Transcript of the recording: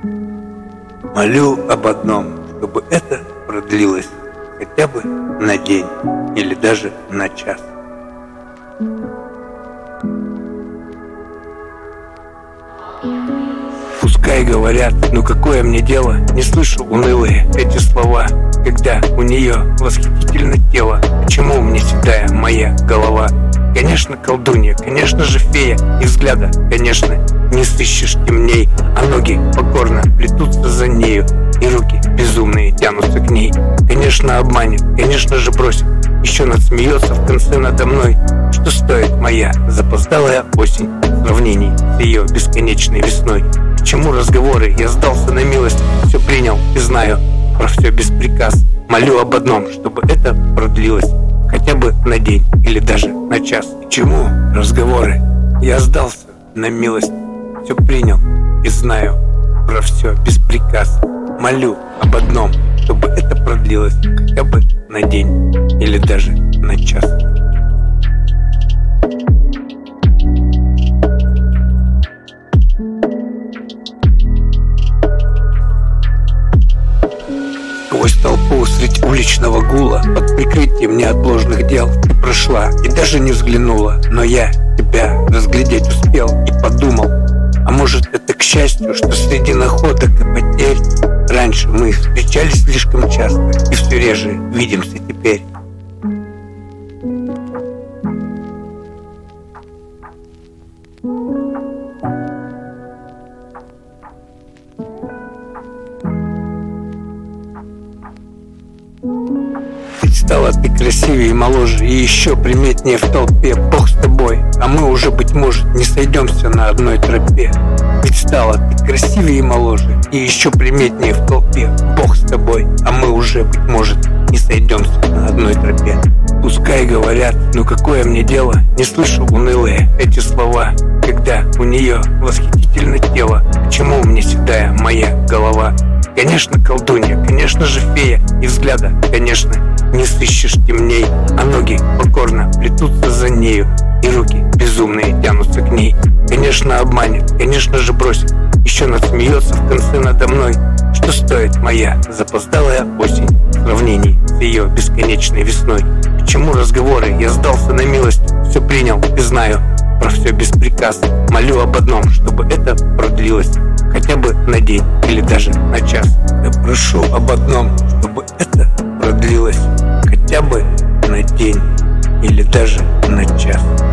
Молю об одном, чтобы это продлилось хотя бы на день или даже на час. Пускай говорят, ну какое мне дело, не слышу унылые эти слова, когда у нее восхитительно тело. Почему мне седая моя голова? Конечно, колдунья, конечно же фея, и взгляда, конечно, не сыщешь темней, а ноги покорно плетутся за нею, и руки безумные тянутся к ней. Конечно, обманет, конечно же бросит, еще надсмеется в конце надо мной. Что стоит моя запоздалая осень в сравнении с ее бесконечной весной? К чему разговоры? Я сдался на милость, все принял и знаю про все без приказ. Молю об одном, чтобы это продлилось хотя бы на день или даже на час. К чему разговоры? Я сдался на милость, все принял и знаю про все без приказ. Молю об одном, чтобы это продлилось хотя бы на день или даже на час. Сквозь толпу средь уличного гула, под прикрытием неотложных дел, ты прошла и даже не взглянула, но я тебя разглядеть успел и подумал, а может это к счастью, что среди находок и потерь раньше мы встречались слишком часто и все реже видимся теперь. Стала ты красивее и моложе, и еще приметнее в толпе. Бог с тобой, а мы уже, быть может, не сойдемся на одной тропе. Ведь стала ты красивее и моложе, и еще приметнее в толпе. Бог с тобой, а мы уже, быть может, не сойдемся на одной тропе. Пускай говорят, ну какое мне дело, не слышу унылые эти слова, когда у нее восхитительно тело. К чему мне седая моя голова? Конечно, колдунья, конечно же фея, и взгляда, конечно, не сыщешь темней, а ноги покорно плетутся за нею, и руки безумные тянутся к ней. Конечно, обманет, конечно же бросит, еще надсмеется в конце надо мной. Что стоит моя запоздалая осень в сравнении с ее бесконечной весной? К чему разговоры? Я сдался на милость, все принял и знаю про все без приказа. Молю об одном, чтобы это продлилось хотя бы на день или даже на час. Я прошу об одном, чтобы это продлилось хотя бы на день или даже на час.